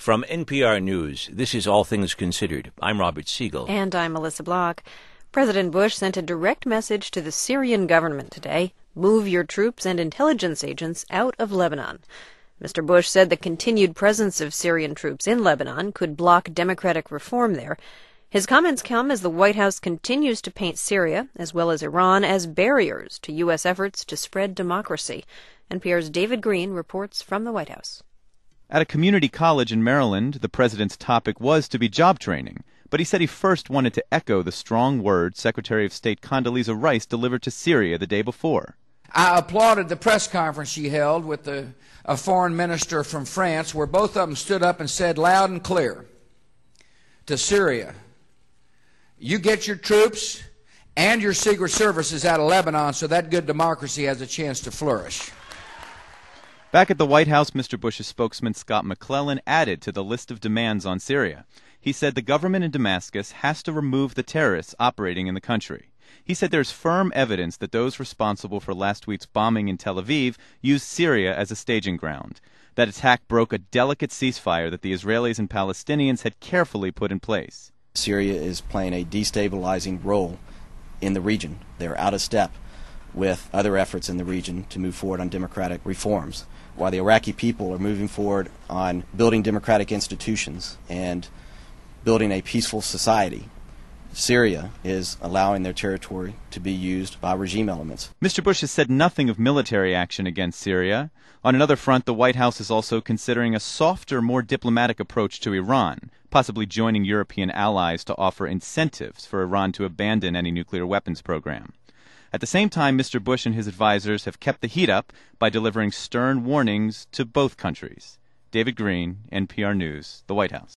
From NPR News, this is All Things Considered. I'm Robert Siegel. And I'm Melissa Block. President Bush sent a direct message to the Syrian government today. Move your troops and intelligence agents out of Lebanon. Mr. Bush said the continued presence of Syrian troops in Lebanon could block democratic reform there. His comments come as the White House continues to paint Syria, as well as Iran, as barriers to U.S. efforts to spread democracy. NPR's David Green reports from the White House. At a community college in Maryland, the president's topic was to be job training, but he said he first wanted to echo the strong words Secretary of State Condoleezza Rice delivered to Syria the day before. I applauded the press conference she held with a foreign minister from France, where both of them stood up and said loud and clear to Syria, you get your troops and your secret services out of Lebanon so that good democracy has a chance to flourish. Back at the White House, Mr. Bush's spokesman Scott McClellan added to the list of demands on Syria. He said the government in Damascus has to remove the terrorists operating in the country. He said there's firm evidence that those responsible for last week's bombing in Tel Aviv used Syria as a staging ground. That attack broke a delicate ceasefire that the Israelis and Palestinians had carefully put in place. Syria is playing a destabilizing role in the region. They're out of step with other efforts in the region to move forward on democratic reforms. While the Iraqi people are moving forward on building democratic institutions and building a peaceful society, Syria is allowing their territory to be used by regime elements. Mr. Bush has said nothing of military action against Syria. On another front, the White House is also considering a softer, more diplomatic approach to Iran, possibly joining European allies to offer incentives for Iran to abandon any nuclear weapons program. At the same time, Mr. Bush and his advisors have kept the heat up by delivering stern warnings to both countries. David Green, NPR News, the White House.